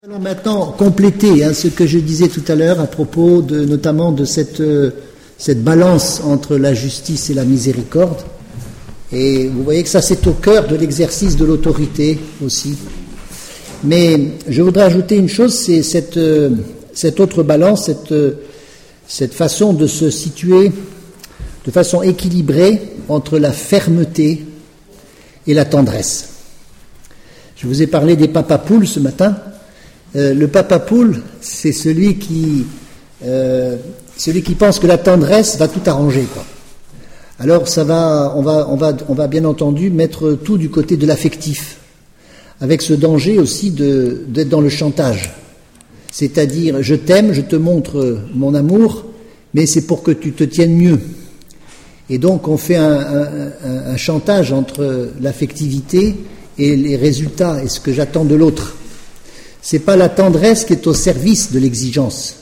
Nous allons maintenant compléter ce que je disais tout à l'heure à propos notamment de cette balance entre la justice et la miséricorde. Et vous voyez que ça, c'est au cœur de l'exercice de l'autorité aussi. Mais je voudrais ajouter une chose, c'est cette autre balance, cette façon de se situer de façon équilibrée entre la fermeté et la tendresse. Je vous ai parlé des papapoules ce matin. Le papapoule, c'est celui qui pense que la tendresse va tout arranger, quoi. Alors on va bien entendu mettre tout du côté de l'affectif, avec ce danger aussi d'être dans le chantage. C'est-à-dire, je t'aime, je te montre mon amour, mais c'est pour que tu te tiennes mieux. Et donc on fait un chantage entre l'affectivité et les résultats et ce que j'attends de l'autre. C'est pas la tendresse qui est au service de l'exigence.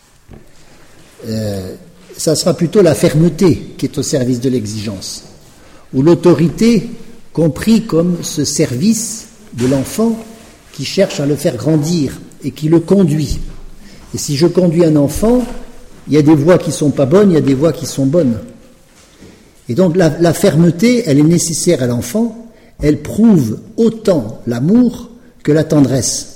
Ça sera plutôt la fermeté qui est au service de l'exigence, ou l'autorité compris comme ce service de l'enfant qui cherche à le faire grandir et qui le conduit. Et si je conduis un enfant, il y a des voies qui sont pas bonnes, il y a des voies qui sont bonnes. Et donc la fermeté, elle est nécessaire à l'enfant, elle prouve autant l'amour que la tendresse.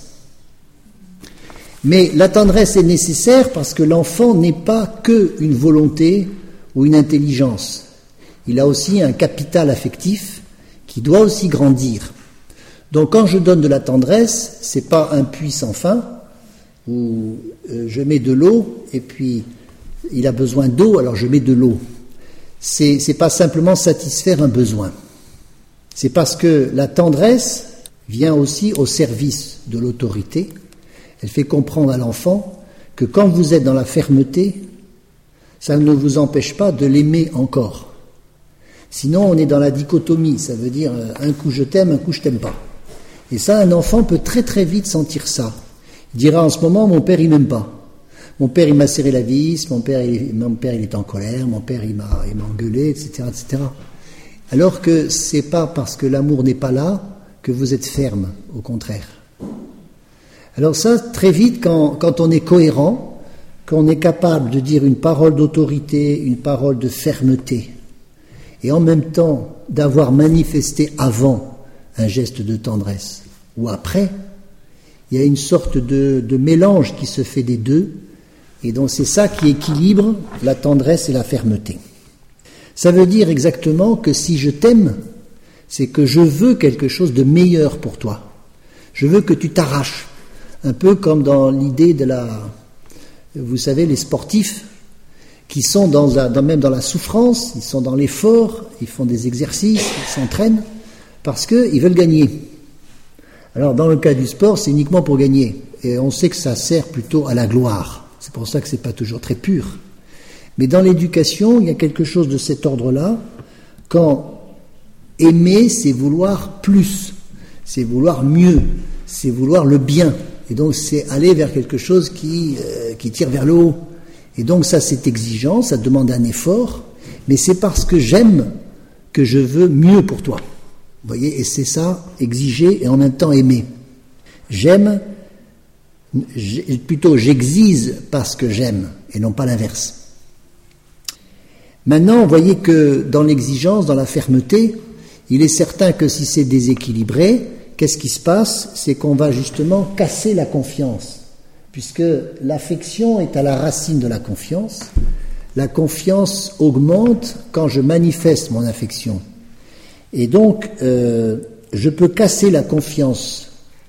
Mais la tendresse est nécessaire parce que l'enfant n'est pas que une volonté ou une intelligence. Il a aussi un capital affectif qui doit aussi grandir. Donc quand je donne de la tendresse, c'est pas un puits sans fin où je mets de l'eau et puis il a besoin d'eau, alors je mets de l'eau. C'est pas simplement satisfaire un besoin. C'est parce que la tendresse vient aussi au service de l'autorité. Elle fait comprendre à l'enfant que quand vous êtes dans la fermeté, ça ne vous empêche pas de l'aimer encore. Sinon, on est dans la dichotomie, ça veut dire un coup je t'aime, un coup je t'aime pas. Et ça, un enfant peut très très vite sentir ça. Il dira en ce moment, mon père il m'aime pas. Mon père il m'a serré la vis, mon père il est en colère, mon père il m'a engueulé, etc., etc. Alors que c'est pas parce que l'amour n'est pas là que vous êtes ferme, au contraire. Alors ça, très vite, quand on est cohérent, qu'on est capable de dire une parole d'autorité, une parole de fermeté, et en même temps d'avoir manifesté avant un geste de tendresse, ou après, il y a une sorte de mélange qui se fait des deux, et donc c'est ça qui équilibre la tendresse et la fermeté. Ça veut dire exactement que si je t'aime, c'est que je veux quelque chose de meilleur pour toi. Je veux que tu t'arraches. Un peu comme dans l'idée vous savez, les sportifs qui sont même dans la souffrance, ils sont dans l'effort, ils font des exercices, ils s'entraînent parce qu'ils veulent gagner. Alors dans le cas du sport, c'est uniquement pour gagner. Et on sait que ça sert plutôt à la gloire. C'est pour ça que c'est pas toujours très pur. Mais dans l'éducation, il y a quelque chose de cet ordre-là, quand aimer, c'est vouloir plus, c'est vouloir mieux, c'est vouloir le bien. Et donc c'est aller vers quelque chose qui tire vers le haut. Et donc ça c'est exigeant, ça demande un effort, mais c'est parce que j'aime que je veux mieux pour toi. Vous voyez, et c'est ça, exiger et en même temps aimer. J'exige parce que j'aime, et non pas l'inverse. Maintenant, vous voyez que dans l'exigence, dans la fermeté, il est certain que si c'est déséquilibré, qu'est-ce qui se passe? C'est qu'on va justement casser la confiance, puisque l'affection est à la racine de la confiance. La confiance augmente quand je manifeste mon affection. Et donc, je peux casser la confiance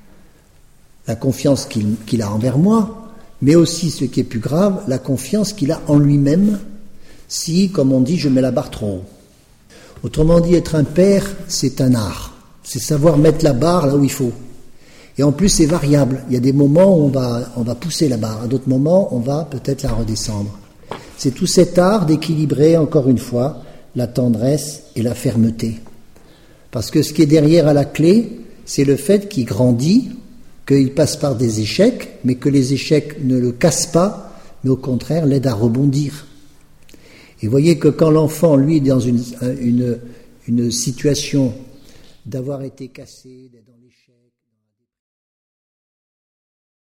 qu'il a envers moi, mais aussi, ce qui est plus grave, la confiance qu'il a en lui-même, si, comme on dit, je mets la barre trop haut. Autrement dit, être un père, c'est un art. C'est savoir mettre la barre là où il faut. Et en plus, c'est variable. Il y a des moments où on va pousser la barre. À d'autres moments, on va peut-être la redescendre. C'est tout cet art d'équilibrer, encore une fois, la tendresse et la fermeté. Parce que ce qui est derrière à la clé, c'est le fait qu'il grandit, qu'il passe par des échecs, mais que les échecs ne le cassent pas, mais au contraire l'aident à rebondir. Et vous voyez que quand l'enfant, lui, est dans une situation d'avoir été cassé, d'être dans